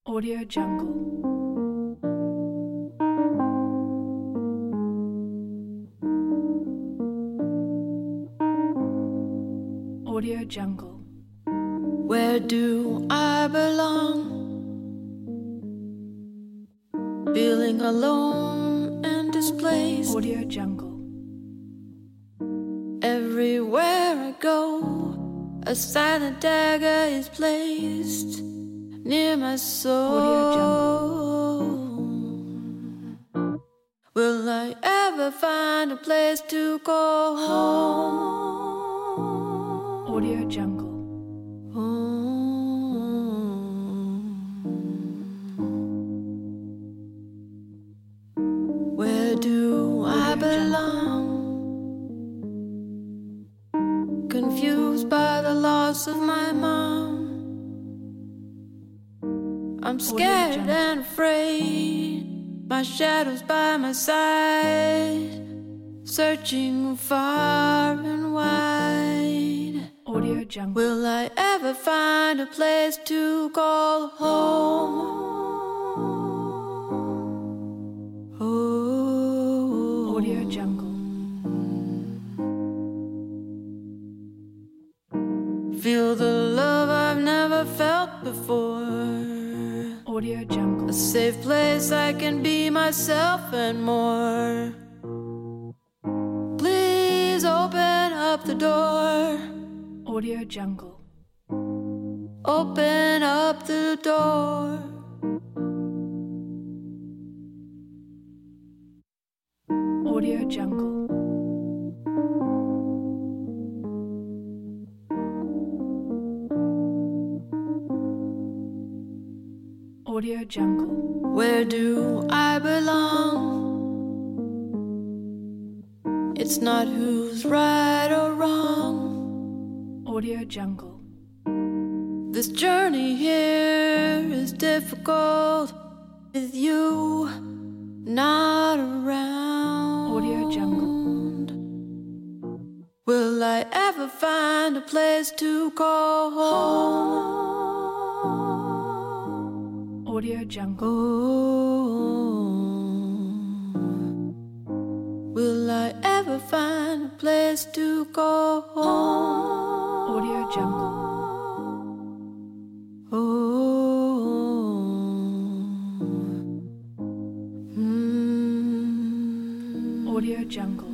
Audio Jungle. Audio Jungle. Where do I belong? Feeling alone and displaced. Audio Jungle. Everywhere I go, a silent dagger is placed near my soul. Will I ever find a place to go home? Audio Jungle. Where do I belong? Confused by the loss of my mom. I'm scared and afraid. My shadow's by my side, searching far and wide. Audio Jungle. Will I ever find a place to call home? Oh. Audio Jungle. Feel the love I've never felt before. Audio Jungle. A safe place I can be myself and more. Please open up the door. Audio Jungle. Open up the door. Audio Jungle. Audio Jungle. Where do I belong? It's not who's right or wrong. Audio Jungle. This journey here is difficult with you not around. Audio Jungle. Will I ever find a place to call home? Audio Jungle. Will I ever find a place to go home? Audio Jungle. Audio Jungle.